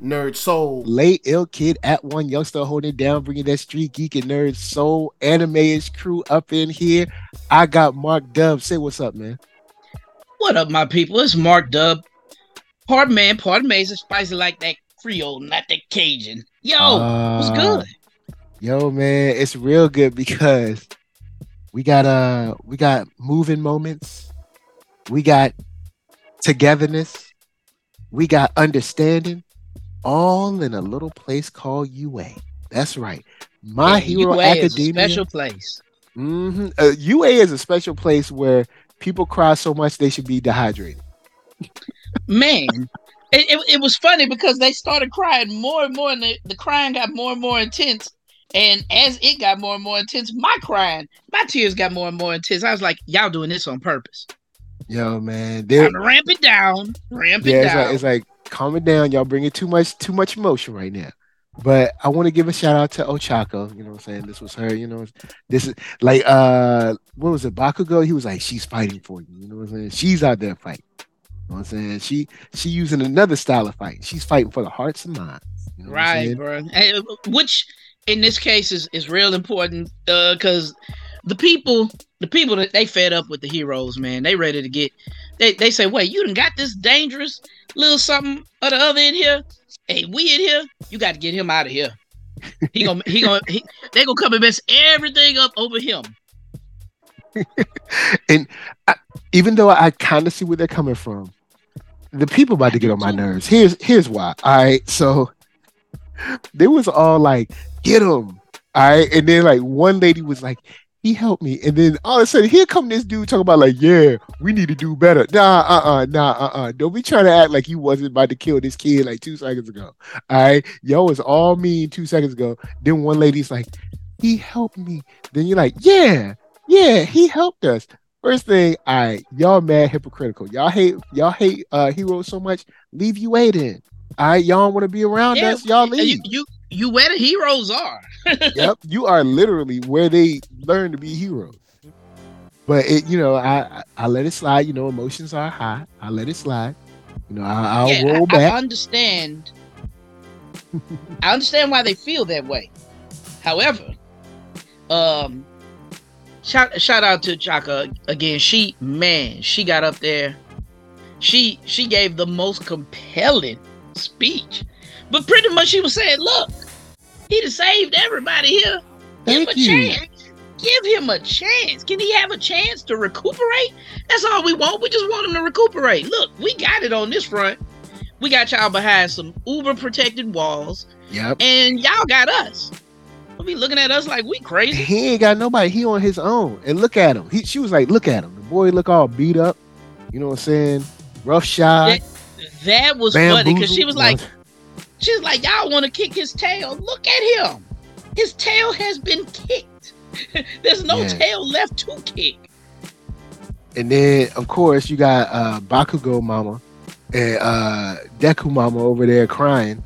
Nerd Soul. Late ill kid at one youngster holding it down, bringing that street geek and nerd soul anime-ish crew up in here. I got Mark Dub. Say what's up, man. What up, my people? It's Mark Dub. Part of me is spicy like that Creole, not that Cajun. Yo, what's Uh good? yo, man, it's real good because we got moving moments, we got togetherness, we got understanding, all in a little place called UA. That's right. My Yeah, Hero UA is a Academia. special place. UA is a special place where people cry so much they should be dehydrated. Man, it was funny because they started crying more and more, and the crying got more and more intense. And as it got more and more intense, my tears got more and more intense. I was like, y'all doing this on purpose. Yo, man, Time to ramp it down. Ramp it yeah, down. it's like calm it down. Y'all bringing too much emotion right now. But I want to give a shout out to Ochako. You know what I'm saying? This was her. This is like what was it? Bakugo. He was like, she's fighting for you. You know what I'm saying? She's out there fighting. You know what I'm saying? She using another style of fight. She's fighting for the hearts and minds. You know what I'm Right, saying? bro. Which in this case is real important because the people that they fed up with the heroes, man, they ready to get. They say, wait, you done got this dangerous little something or the other in here. Hey, we in here. You got to get him out of here. They gonna come and mess everything up over him. And I, even though I kind of see where they're coming from, the people about I to get do on my too. nerves. Here's why. All right, so they was all like, "Get him!" All right, and then like one lady was like, "He helped me," and then all of a sudden, here come this dude talking about like, "Yeah, we need to do better." Don't be trying to act like you wasn't about to kill this kid like 2 seconds ago. All right, yo was all mean 2 seconds ago. Then one lady's like, "He helped me." Then you're like, "Yeah, yeah, he helped us." First thing, all right, y'all mad hypocritical. Y'all hate heroes so much. Leave you eight in. All right, y'all want to be around Yeah, us. Y'all you leave. you you where the heroes are. Yep, you are literally where they learn to be heroes. But I let it slide. Emotions are high. I let it slide. I'll Yeah, roll I back. understand. I understand why they feel that way. However, um, shout out to Chaka again. She got up there. She gave the most compelling speech, but pretty much she was saying, "Look, he done saved everybody here. Give him a Thank you. chance. Give him a chance. Can he have a chance to recuperate? That's all we want. We just want him to recuperate. Look, we got it on this front. We got y'all behind some uber protected walls, Yep. and y'all got us. Don't be looking at us like we crazy." He ain't got nobody. He on his own. And look at him. She was like, look at him. The boy look all beat up. You know what I'm saying? Rough shod, That that was funny because bamboozled. No. she's like, y'all want to kick his tail? Look at him. His tail has been kicked. There's no Yeah. tail left to kick. And then of course you got Bakugo Mama and Deku Mama over there crying.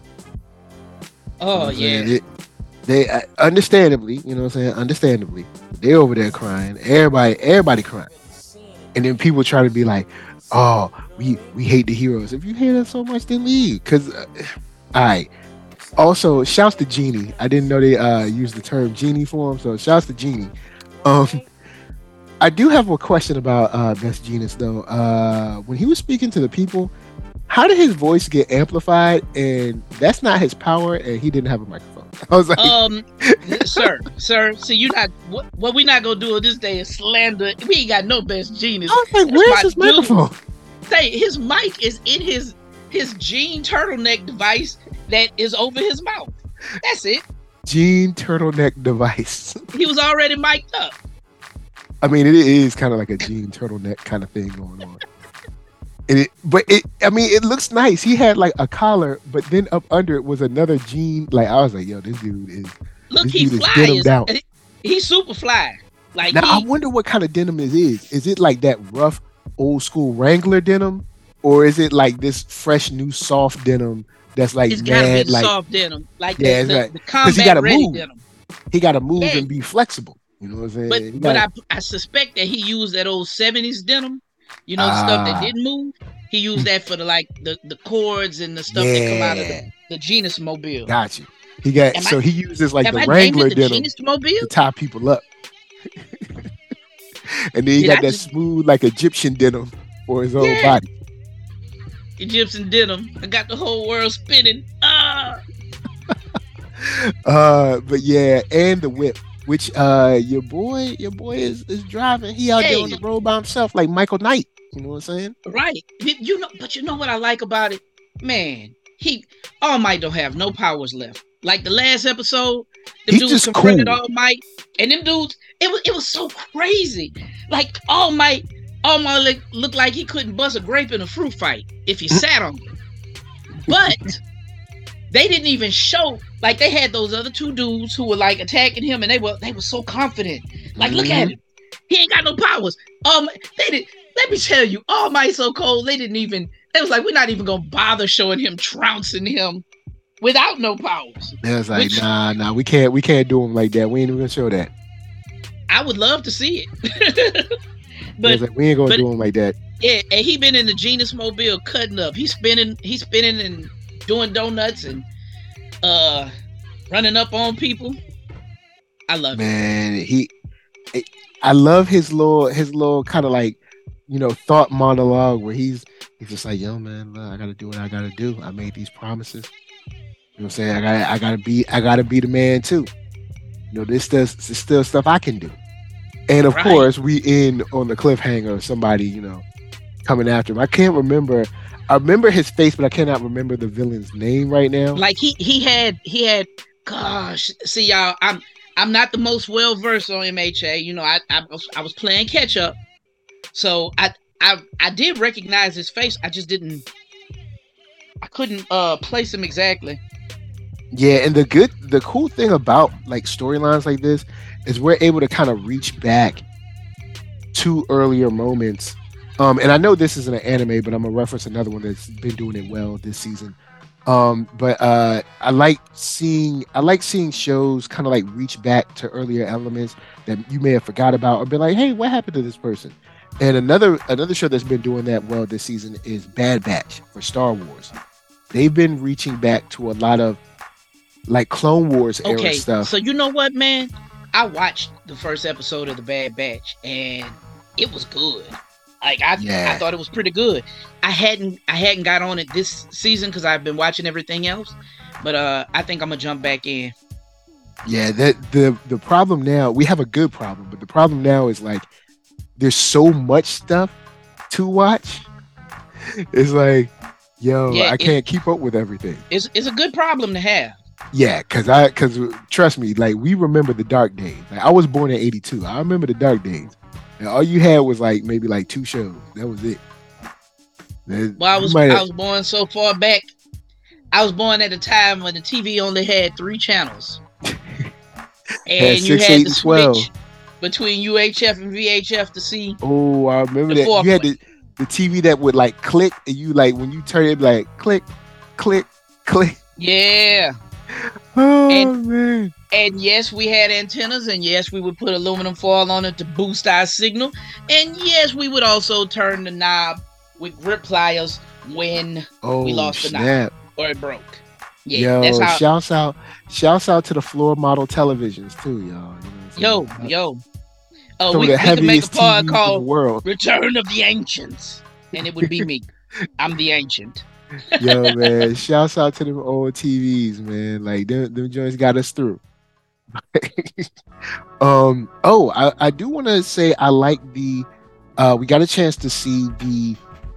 You know Oh what I'm saying? yeah. They understandably, you know what I'm saying? Understandably, they over there crying. Everybody crying. And then people try to be like, "Oh, we hate the heroes. If you hate us so much, then leave." Cause, all right. Also, shouts to Genie. I didn't know they used the term Genie for him. So shouts to Genie. Um, I do have a question about Best Genius though. When he was speaking to the people, how did his voice get amplified? And that's not his power, and he didn't have a microphone. I was like, Um, sir. So you not what we not gonna do on this day is slander. We ain't got no best genius. I was like, That's where's my his dude. microphone? Say his mic is in his jean turtleneck device that is over his mouth. That's it. Jean turtleneck device. He was already mic'd up. I mean, it is kind of like a jean turtleneck kind of thing going on. I mean, it looks nice. He had like a collar, but then up under it was another jean. Like I was like, yo, Look, this he dude is fly. denimed out. He's super fly. Like Now I he wonder what kind of denim it is. Is it like that rough old school Wrangler denim, or is it like this fresh new soft denim that's like it's gotta be mad the like soft denim. Like yeah, it's right the because he combat got to ready move. denim. He got to move Yeah. and be flexible. You know what I'm But saying? He but got I suspect that he used that old 70s denim, the stuff that ah didn't move. He used that for the cords and the stuff that come out of yeah. The Genus Mobile. Got you. He got Am I so he uses like have the I named it Wrangler the denim Genus Mobile? to tie people up, and then he Did got I that just smooth like Egyptian denim for his whole yeah, body. Egyptian denim. I got the whole world spinning. Ah, But yeah, and the whip, which your boy is driving. He out there on hey, the road by himself, like Michael Knight. You know what I'm saying? right. But you know what I like about it? Man, he All Might don't have no powers left. Like the last episode, them He's dudes just confronted cool. All Might, and them dudes, it was so crazy. Like All Might looked like he couldn't bust a grape in a fruit fight if he sat on it. But they didn't even show, like they had those other two dudes who were like attacking him, and they were so confident. Like, look at Hmm. him. He ain't got no powers. They did. Let me tell you, All Might so cold. They didn't even. They was like, we're not even gonna bother showing him trouncing him without no powers. It was like, Which nah, we can't do him like that. We ain't even gonna show that. I would love to see it. It was but like, we ain't gonna but do him like that. yeah, and he been in the Genus Mobile cutting up. He's spinning and doing donuts and uh running up on people. I love it. Man, I love his little kind of like, thought monologue where he's just like, yo, man, look, I gotta do what I gotta do. I made these promises. You know what I'm saying? I gotta be the man too. This still stuff I can do. And of Right. course, we end on the cliffhanger of somebody, coming after him. I can't remember. I remember his face, but I cannot remember the villain's name right now. Like he had gosh, see y'all, I'm not the most well versed on MHA. I was playing catch up. So I did recognize his face. I couldn't place him exactly. Yeah, and the cool thing about like storylines like this is we're able to kind of reach back to earlier moments. And I know this isn't an anime, but I'm gonna reference another one that's been doing it well this season. But I like seeing shows kind of like reach back to earlier elements that you may have forgot about, or be like, hey, what happened to this person? And another show that's been doing that well this season is Bad Batch for Star Wars. They've been reaching back to a lot of like Clone Wars era Okay, stuff. so you know what, man? I watched the first episode of the Bad Batch and it was good. Like I Yeah. thought it was pretty good. I hadn't got on it this season because I've been watching everything else. But I think I'm gonna jump back in. Yeah, that the problem now, we have a good problem, but the problem now is like there's so much stuff to watch. It's like, yo, Yeah, I can't keep up with everything. it's a good problem to have. Yeah, cause trust me, like we remember the dark days. Like I was born in '82. I remember the dark days. And all you had was like maybe like 2 shows. That was it. Well, I was born so far back. I was born at a time when the TV only had 3 channels, and you 6, had 8, to and 12. switch between UHF and VHF to see Oh, I remember the that. You had foreplay. the TV that would like click, and you like when you turn it, it'd be like click, click, click. Yeah. Oh And man. And yes, we had antennas, and yes, we would put aluminum foil on it to boost our signal. And yes, we would also turn the knob with grip pliers when Oh we lost the knob snap. or it broke. Yeah, that's Yo, how. shouts out to the floor model televisions too, y'all. You know Yo, what I'm saying? yo. Oh, Some we of the could make a heaviest pod TVs in the called world. Return of the Ancients, and it would be me. I'm the ancient. Yo, man, shouts out to them old TVs, man. Like them joints got us through. I do want to say I like the we got a chance to see the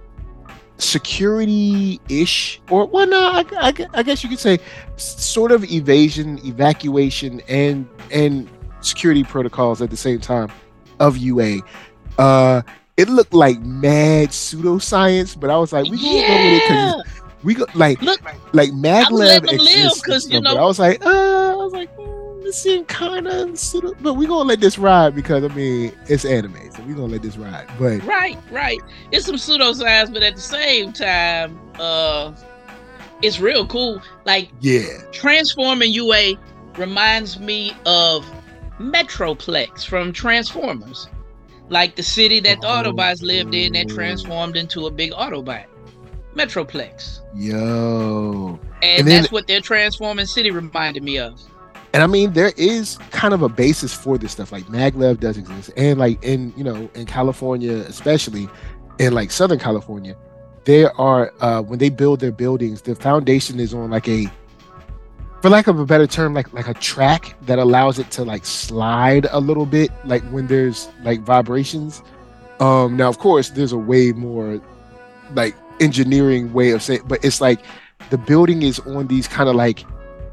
security-ish, or well, no, I guess you could say sort of evacuation and security protocols at the same time of UA. It looked like mad pseudoscience, but I was like, we gonna go with it Yeah. because we go like Look, maglev letting them live exists and 'cause, stuff, but I was like, this seemed kind of pseudo, but we gonna let this ride because I mean it's anime, so we gonna let this ride. But right. It's some pseudoscience, but at the same time, it's real cool. Like yeah, Transforming UA reminds me of Metroplex from Transformers. Like the city that the Autobots lived in that transformed into a big Autobot. Metroplex. yo, And And then that's what their transforming city reminded me of. and I mean, there is kind of a basis for this stuff. Like maglev does exist, and like in in California, especially in like Southern California, there are when they build their buildings, the foundation is on like a, for lack of a better term, like a track that allows it to like slide a little bit, like when there's like vibrations. Now of course there's a way more like engineering way of saying, but it's like the building is on these kind of like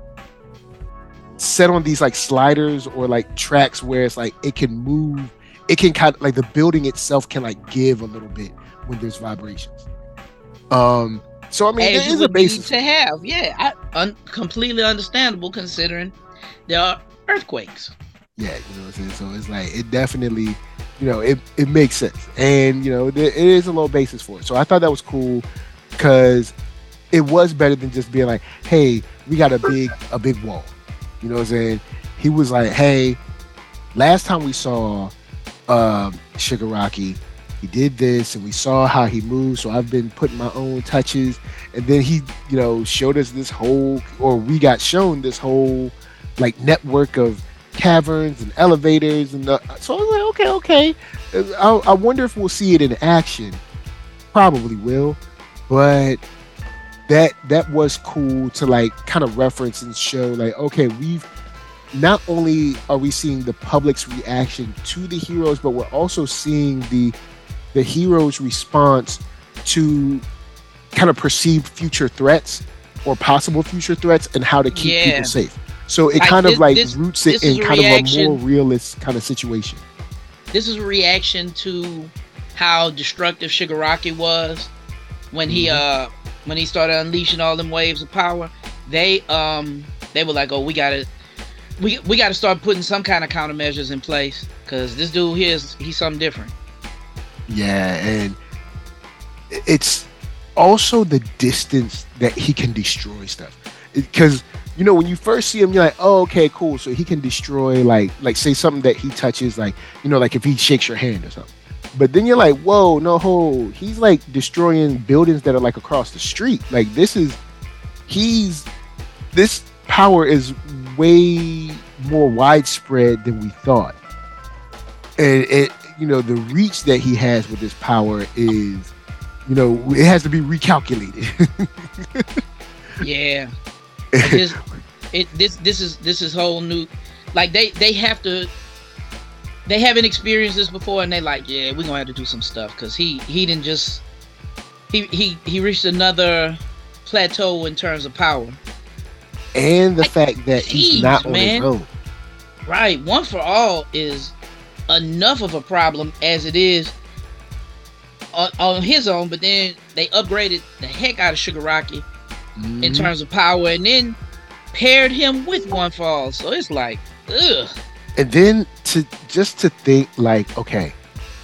set on these like sliders or like tracks where it's like it can move, it can kind of like the building itself can like give a little bit when there's vibrations. So I mean, As there you is a would need basis. to have. Yeah, completely understandable considering there are earthquakes. Yeah, you know what I'm saying. So it's like it definitely, it makes sense, and it is a little basis for it. So I thought that was cool because it was better than just being like, hey, we got a big wall. You know what I'm saying? He was like, hey, last time we saw Shigaraki, he did this and we saw how he moved, so I've been putting my own touches. And then he, showed us this whole, or we got shown this whole like network of caverns and elevators. And so I was like, okay. I wonder if we'll see it in action. Probably will. But that was cool to like kind of reference and show like, okay, we've not only are we seeing the public's reaction to the heroes, but we're also seeing the heroes' response to kind of perceived future threats or possible future threats and how to keep people safe. So it kind of like roots it in kind of a more realist kind of situation. This is a reaction to how destructive Shigaraki was when he started unleashing all them waves of power. They were like, oh, we gotta start putting some kind of countermeasures in place because this dude here he's something different. Yeah, and it's also the distance that he can destroy stuff. Because when you first see him, you're like, oh, okay, cool. So he can destroy like say something that he touches, like like if he shakes your hand or something. But then you're like, whoa, no, he's like destroying buildings that are like across the street. Like this power is way more widespread than we thought. And the reach that he has with this power is, it has to be recalculated. Yeah. This is whole new, like they haven't experienced this before, and they like, yeah, we're gonna have to do some stuff because he didn't just he reached another plateau in terms of power, and the fact that he's not on his own. Right, One for All is enough of a problem as it is on his own, but then they upgraded the heck out of Shigaraki in terms of power, and then paired him with One for All. So it's like, ugh. And then to think like, okay,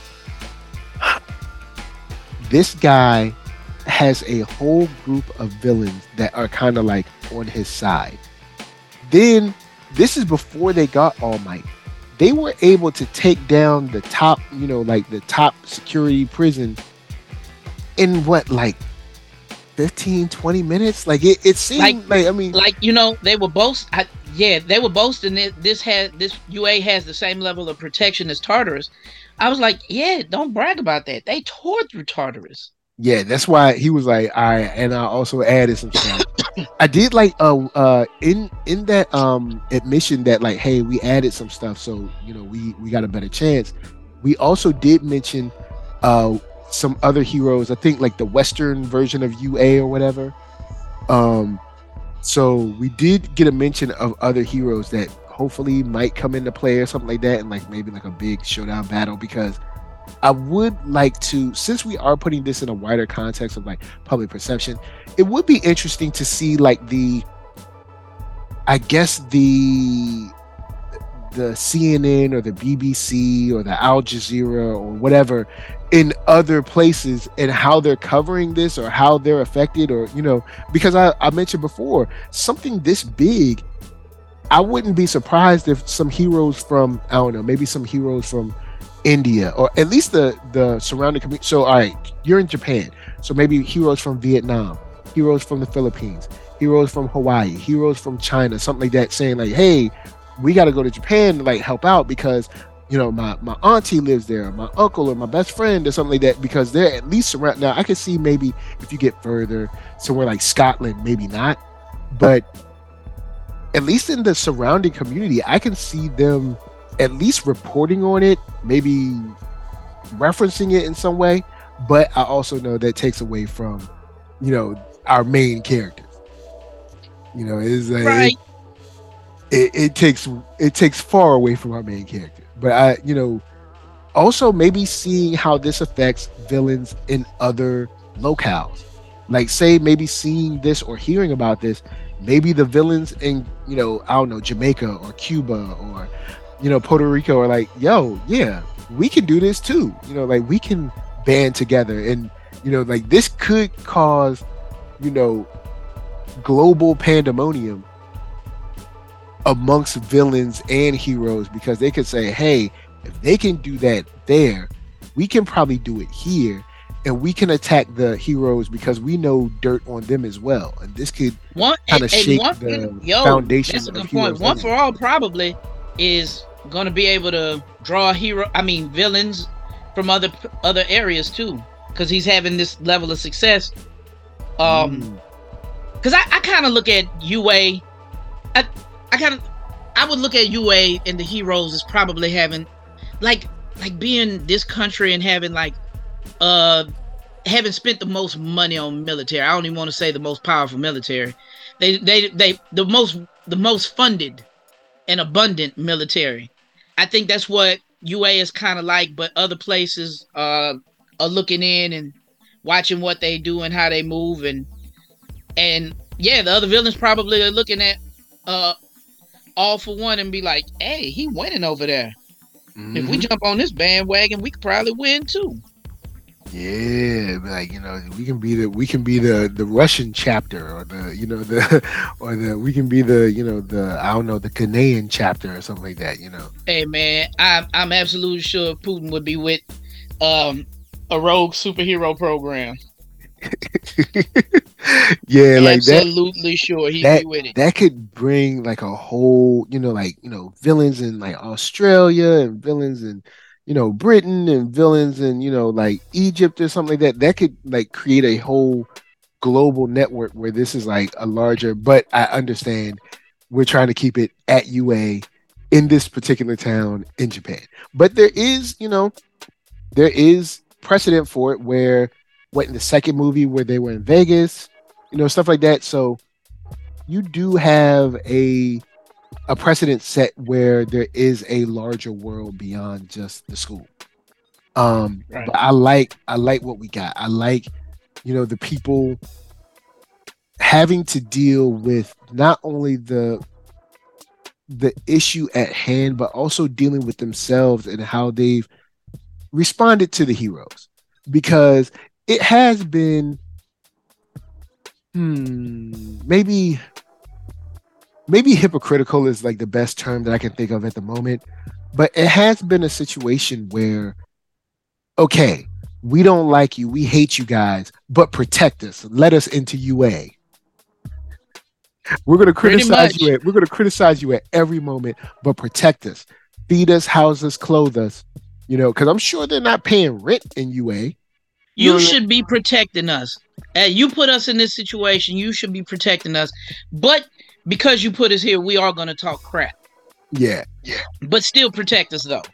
this guy has a whole group of villains that are kind of like on his side. Then this is before they got All Might. They were able to take down the top, like the top security prison in what, like 15, 20 minutes? Like it seemed like I mean, like they were both. They were boasting that this UA has the same level of protection as Tartarus. I was like, yeah, don't brag about that. They tore through Tartarus. Yeah, that's why he was like, all right, and I also added some stuff. I did like in that admission that like, hey, we added some stuff, so we got a better chance. We also did mention some other heroes. I think like the Western version of UA or whatever. So we did get a mention of other heroes that hopefully might come into play or something like that, and like maybe like a big showdown battle, because I would like to, since we are putting this in a wider context of like public perception, it would be interesting to see like the CNN or the BBC or the Al Jazeera or whatever in other places and how they're covering this or how they're affected, or because I mentioned before, something this big, I wouldn't be surprised if some heroes from, I don't know, maybe some heroes from India or at least the surrounding community. So all right, you're in Japan, so maybe heroes from Vietnam, heroes from the Philippines, heroes from Hawaii, heroes from China, something like that, saying like, "Hey, we got to go to Japan to like help out because my auntie lives there, my uncle or my best friend or something like that, because they're at least around." Now I can see maybe if you get further somewhere like Scotland, maybe not, but at least in the surrounding community, I can see them at least reporting on it, maybe referencing it in some way. But I also know that takes away from, our main characters. It's like Right. it takes far away from our main character. But also maybe seeing how this affects villains in other locales. Like say maybe seeing this or hearing about this, maybe the villains in, I don't know, Jamaica or Cuba or, Puerto Rico are like, yo, yeah, we can do this too. Like we can band together and, like this could cause, global pandemonium amongst villains and heroes, because they could say, hey, if they can do that there, we can probably do it here, and we can attack the heroes because we know dirt on them as well, and this could kind of shake the foundation. That's a of good point. One for All probably is going to be able to draw villains from other areas too, because he's having this level of success. Because I kind of look at UA. I would look at UA and the heroes as probably having like being this country and having having spent the most money on military. I don't even want to say the most powerful military. They the most funded and abundant military. I think that's what UA is kind of like, but other places are looking in and watching what they do and how they move, and yeah, the other villains probably are looking at All for One and be like, hey, he winning over there. Mm-hmm. If we jump on this bandwagon, we could probably win too. Yeah, like we can be the Russian chapter, or we can be the I don't know, the Ghanaian chapter or something like that. Hey man, I'm absolutely sure Putin would be with a rogue superhero program. Yeah, like that. Absolutely sure he'd be with it. That could bring like a whole, villains in like Australia and villains in, Britain and villains in, like Egypt or something like that. That could like create a whole global network where this is like a larger, but I understand we're trying to keep it at UA in this particular town in Japan. But there is precedent for it where in the second movie where they were in Vegas, stuff like that. So you do have a precedent set where there is a larger world beyond just the school. Right. But I like what we got. I like, the people having to deal with not only the issue at hand, but also dealing with themselves and how they've responded to the heroes, because it has been maybe hypocritical is like the best term that I can think of at the moment, but it has been a situation where, okay, we don't like you, we hate you guys, but protect us, let us into UA. We're going to criticize you. We're going to criticize you at every moment, but protect us, feed us, house us, clothe us. Because I'm sure they're not paying rent in UA. You should be protecting us. You put us in this situation. You should be protecting us. But because you put us here, we are going to talk crap. Yeah. But still protect us, though.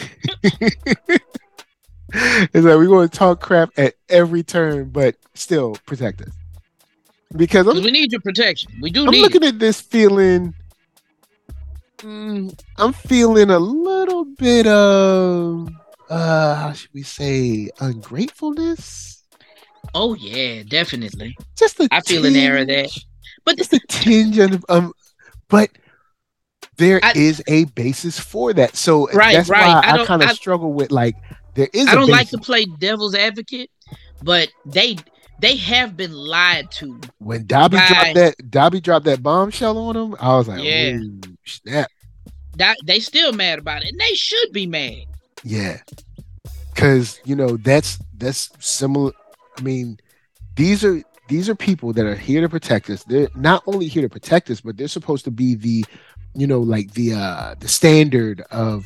It's like we're going to talk crap at every turn, but still protect us. Because we need your protection. We do. I'm looking at this feeling. I'm feeling a little bit of how should we say, ungratefulness? Oh yeah, definitely. I feel an air of that. But just a tinge of but there is a basis for that. So that's why I kind of struggle with like there is I don't like to play devil's advocate, but they have been lied to. When Dobby dropped that bombshell on them, I was like, yeah, snap. They still mad about it, and they should be mad. Yeah, because that's similar. I mean, these are these are people that are here to protect us. They're not only here to protect us, but they're supposed to be the, like the standard of,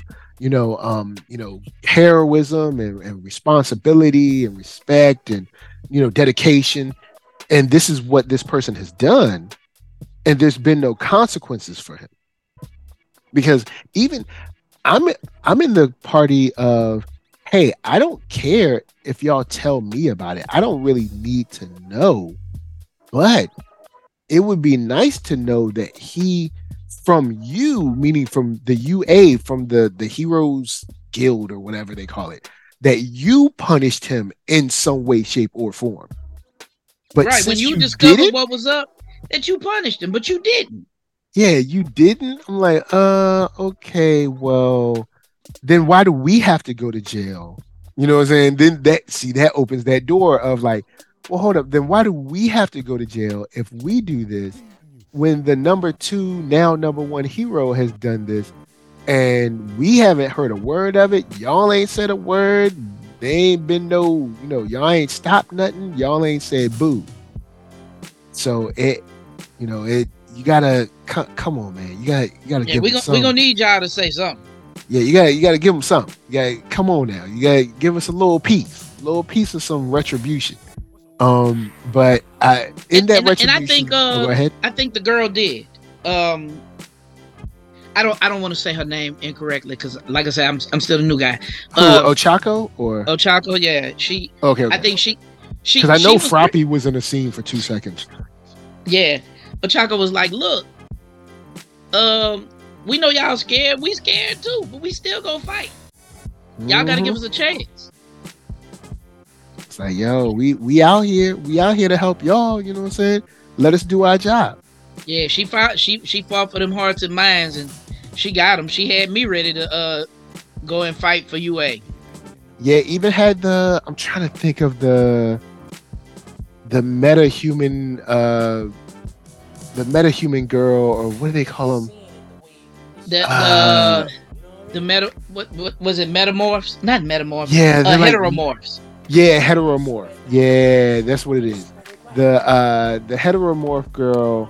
heroism and responsibility and respect and, dedication. And this is what this person has done. And there's been no consequences for him. Because even I'm in the party of, hey, I don't care if y'all tell me about it. I don't really need to know. But it would be nice to know that he, from you, meaning from the UA, from the Heroes Guild or whatever they call it, that you punished him in some way, shape, or form. But right, when you discovered what was up, that you punished him, but you didn't. Yeah, you didn't? I'm like, okay, well, then why do we have to go to jail? You know what I'm saying? Then that opens that door of like, well, hold up. Then why do we have to go to jail if we do this when the number 2, now number 1 hero has done this and we haven't heard a word of it? Y'all ain't said a word. They ain't been no, y'all ain't stopped nothing. Y'all ain't said boo. So you gotta come on, man. You gotta give them something. We gonna need y'all to say something. Yeah, you gotta give them something. You gotta come on now. You gotta give us a little piece of some retribution. But retribution. And I think go ahead. I think the girl did. I don't want to say her name incorrectly because, like I said, I'm still a new guy. Ochako or Ochako? Yeah, she. Okay. I think she. Because I know Froppy was in a scene for 2 seconds. Yeah. Ochako was like, look, we know y'all scared. We scared too, but we still gonna fight. Y'all gotta give us a chance. It's like, yo, we out here. We out here to help y'all. You know what I'm saying? Let us do our job. Yeah, she fought for them hearts and minds, and she got them. She had me ready to go and fight for UA. Yeah, even had I'm trying to think of the meta-human girl, or what do they call them? The what was it? Metamorphs? Not metamorphs. Yeah, heteromorphs. Yeah, heteromorph. Yeah, that's what it is. The heteromorph girl,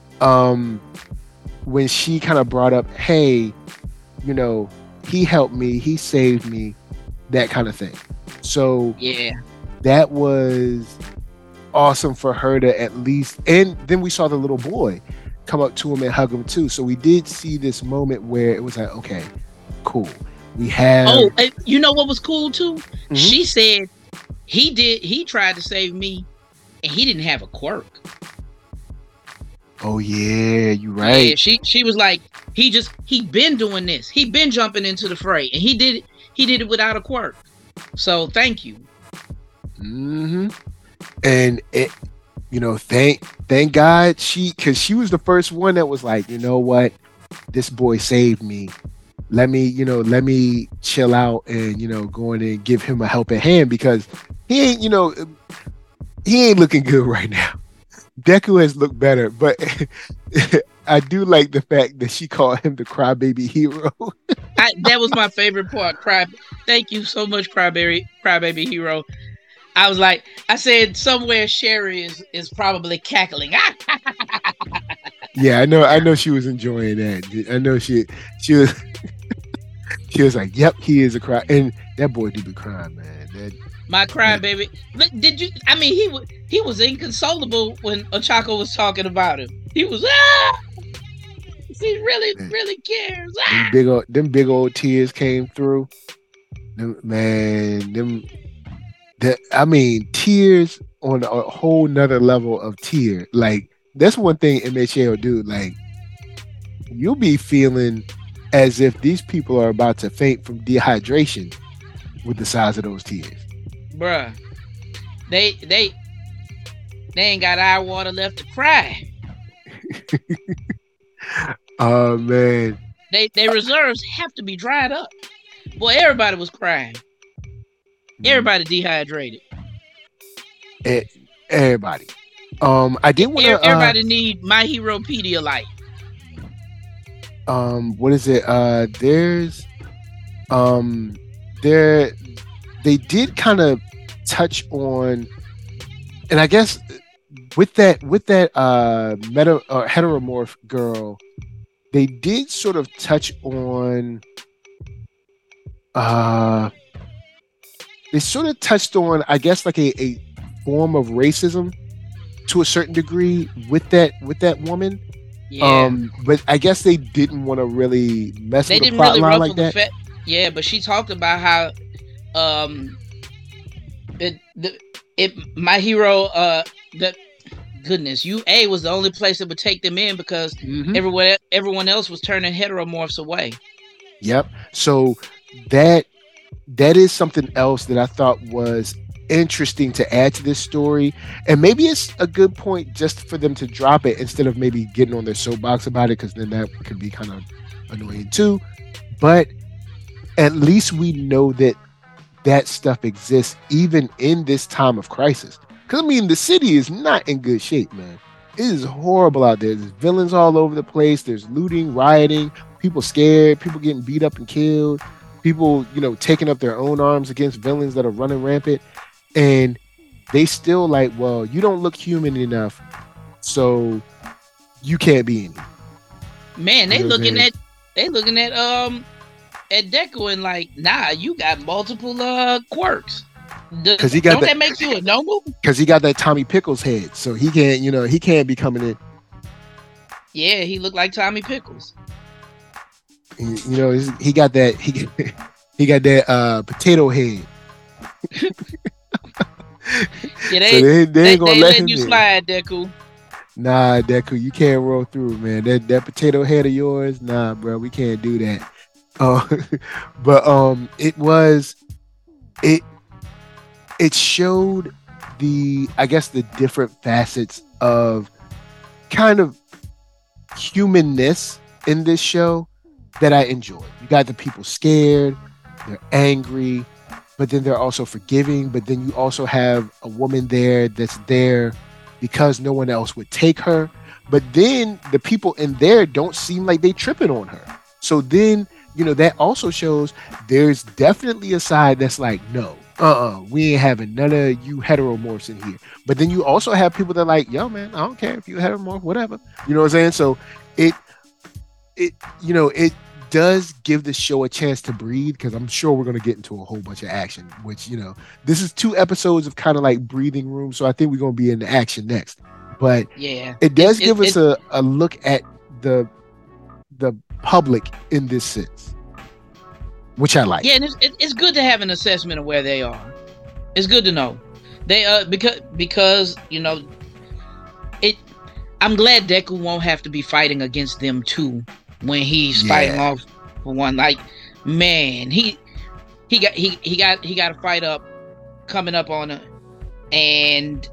when she kind of brought up, hey, he helped me, he saved me, that kind of thing. So yeah, that was awesome for her to at least. And then we saw the little boy come up to him and hug him too. So we did see this moment where it was like, okay, cool. We have. Oh, you know what was cool too? Mm-hmm. She said he tried to save me, and he didn't have a quirk. Oh yeah, you're right. Yeah, she was like, he been doing this. He been jumping into the fray, and he did it without a quirk. So thank you. Mm-hmm. And it, thank God because she was the first one that was like, you know what, this boy saved me. Let me chill out and go in and give him a helping hand, because he ain't looking good right now. Deku has looked better, but I do like the fact that she called him the crybaby hero. That was my favorite part. Thank you so much, crybaby hero. I said somewhere Sherry is probably cackling. Yeah, I know she was enjoying that. I know she was she was like, yep, he is a cry, and that boy do be crying, man. My crybaby. Did you? I mean, he was inconsolable when Ochako was talking about him. He was he really cares. Them big old tears came through. Tears on a whole nother level of tear. Like, that's one thing MHA will do. Like, you'll be feeling as if these people are about to faint from dehydration with the size of those tears. Bruh, they ain't got eye water left to cry. Oh man, they reserves have to be dried up. Boy, everybody was crying. Everybody dehydrated. Everybody. I did want to. Everybody need My Hero Pedialyte. What is it? They did kind of touch on, and I guess with that meta heteromorph girl, they did sort of touch on uh they sort of touched on, I guess, like a form of racism to a certain degree with that woman. Yeah, But I guess they didn't want to really mess they with a didn't plot really line like ruffle the that. fet. Yeah, but she talked about how um it my hero the goodness, UA was the only place that would take them in because Hmm. everyone else was turning heteromorphs away. Yep. So that that is something else that I thought was interesting to add to this story. And maybe it's a good point just for them to drop it instead of maybe getting on their soapbox about it, because then that could be kind of annoying too. But at least we know that that stuff exists even in this time of crisis. Because I mean, the city is not in good shape, man. It is horrible out there. There's villains all over the place. There's looting, rioting, people scared, people getting beat up and killed, people, taking up their own arms against villains that are running rampant. And they still like, well, you don't look human enough, so you can't be in here. Man, You know what I'm saying? they looking at Deku and like, nah, you got multiple quirks. Because he got Don't that. that make you a noble? Because he got that Tommy Pickles head, so he can't. He can't be coming in. Yeah, he looked like Tommy Pickles. He got that. He got that potato head. Yeah, So they ain't gonna they let letting him you in. slide, Deku. Nah, Deku, you can't roll through, man. That potato head of yours, nah, bro, we can't do that. Uh, but it it showed I guess the different facets of kind of humanness in this show that I enjoyed. You got the people scared, they're angry, but then they're also forgiving. But then you also have a woman there that's there because no one else would take her. But then the people in there don't seem like they tripping on her. So then, that also shows there's definitely a side that's like, no, we ain't having none of you heteromorphs in here. But then you also have people that are like, yo, man, I don't care if you heteromorph, whatever. You know what I'm saying? So it it does give the show a chance to breathe, because I'm sure we're going to get into a whole bunch of action, which, this is 2 episodes of kind of like breathing room. So I think we're going to be in the action next. But Yeah, it it's does give us a look at the the public in this sense, which I like. yeah, and it's good to have an assessment of where they are. It's good to know they because it. I'm glad Deku won't have to be fighting against them too when he's fighting Yeah. off for one. Like, man, he got a fight up coming up on it, and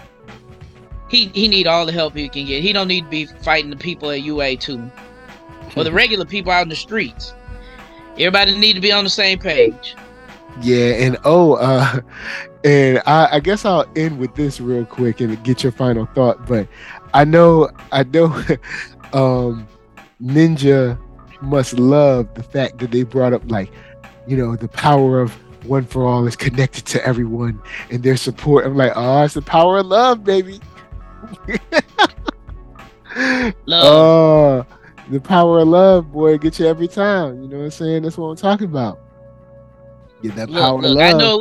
he need all the help he can get. He don't need to be fighting the people at UA too, or the regular people out in the streets. Everybody need to be on the same page. Yeah, and and I guess I'll end with this real quick and get your final thought. But I know, Ninja must love the fact that they brought up, like, the power of One for All is connected to everyone and their support. I'm like, oh, it's the power of love, baby. Love. Oh, the power of love, boy, get you every time. You know what I'm saying? That's what I'm talking about. Get that power of Look. I love. know.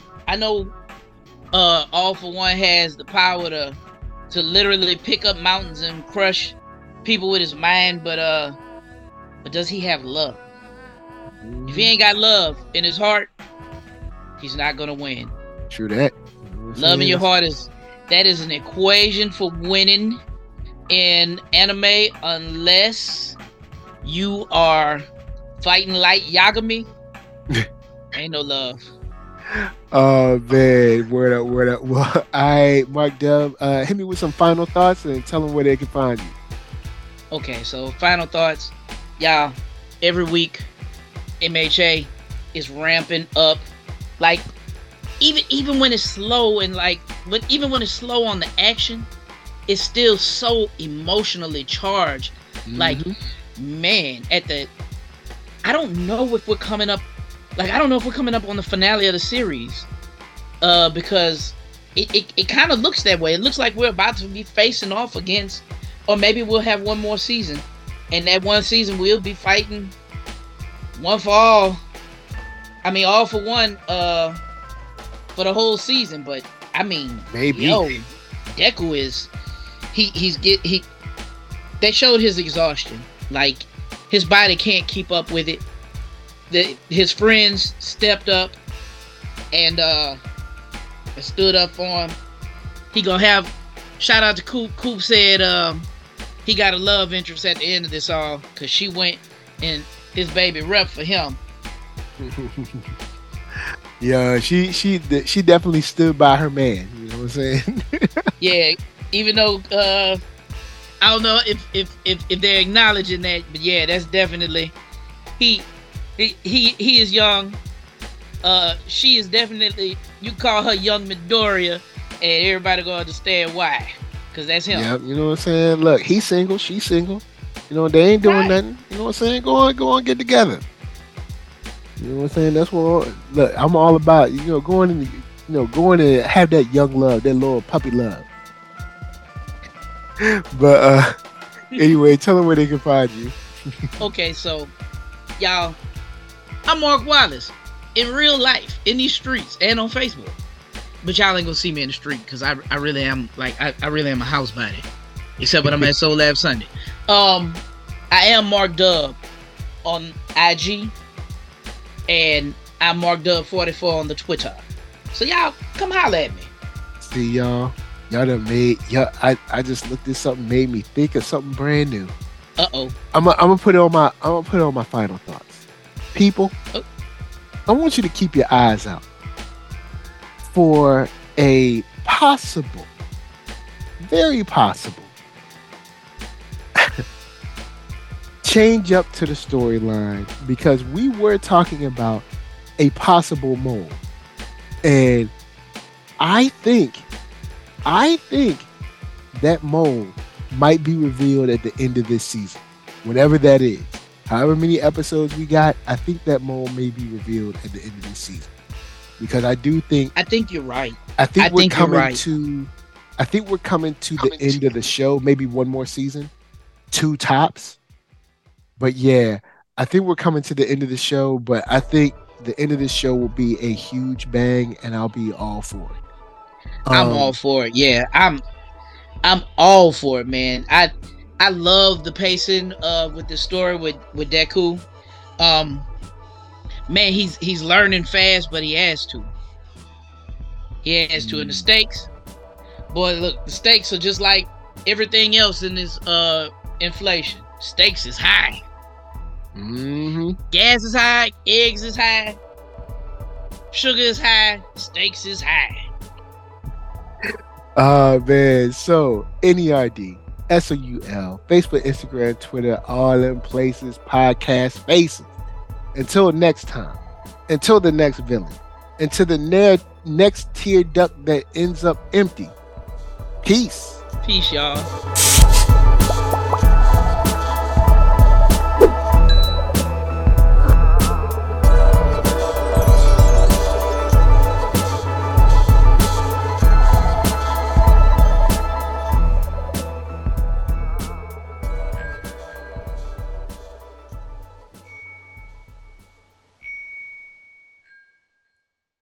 All for One has the power to literally pick up mountains and crush people with his mind, but does he have love? If he ain't got love in his heart, he's not gonna win. True that. You know what I'm Love in saying? your heart is an equation for winning in anime, unless you are fighting like Yagami. Ain't no love. Oh man, word up, word up. Well, all right, Mark Dub, hit me with some final thoughts and tell them where they can find you. Okay, so final thoughts, y'all. Every week, MHA is ramping up. Like, even when it's slow and like, but even when it's slow on the action, it's still so emotionally charged. Like, Mhm. man, I don't know if we're coming up. Like, I don't know if we're coming up on the finale of the series, because it kind of looks that way. It looks like we're about to be facing off against, or maybe we'll have one more season, and that one season we'll be fighting one for all. I mean, all for one for the whole season. But I mean, maybe Deku is he. They showed his exhaustion. Like his body can't keep up with it. His friends stepped up and stood up for him. He gonna have, shout out to Coop. Coop said he got a love interest at the end of this all, because she went and his baby rep for him. Yeah, she definitely stood by her man. You know what I'm saying? Yeah, even though I don't know if they're acknowledging that, but yeah, that's definitely he is young. She is definitely, you call her young Midoriya, and everybody gonna understand why, because that's him. Yeah, you know what I'm saying? Look, he's single, she's single. You know, they ain't doing nothing. You know what I'm saying? Go on, get together. You know what I'm saying? That's what. Look, I'm all about. Going and have that young love, that little puppy love. But anyway, tell them where they can find you. Okay, so y'all, I'm Mark Wallace in real life, in these streets, and on Facebook. But y'all ain't gonna see me in the street, because I really am I really am a house body, except when I'm at Soul Lab Sunday. I am Mark Dub on IG, and I'm Mark Dub 44 on the Twitter. So y'all come holler at me. See y'all done made I just looked at something, made me think of something brand new. I'm gonna put it on my final thoughts. People, I want you to keep your eyes out for a possible, very possible change up to the storyline, because we were talking about a possible mole, and I think that mole might be revealed at the end of this season, whatever that is. However many episodes we got, I think that mole may be revealed at the end of this season, because I think you're right. I think we're coming to the end of the show. Maybe one more season, 2 tops. But yeah, I think we're coming to the end of the show. But I think the end of the show will be a huge bang, and I'll be all for it. I'm all for it. Yeah, I'm all for it, man. I love the pacing with the story with Deku. Man, he's learning fast, but he has to. And the stakes, boy, look, the stakes are just like everything else in this inflation. Stakes is high. Mm-hmm. Gas is high, eggs is high, sugar is high, stakes is high. Man, so NERD, SOUL, Facebook, Instagram, Twitter, all them places, podcast spaces. Until next time, until the next villain, until the next tear duct that ends up empty. Peace. Peace, y'all.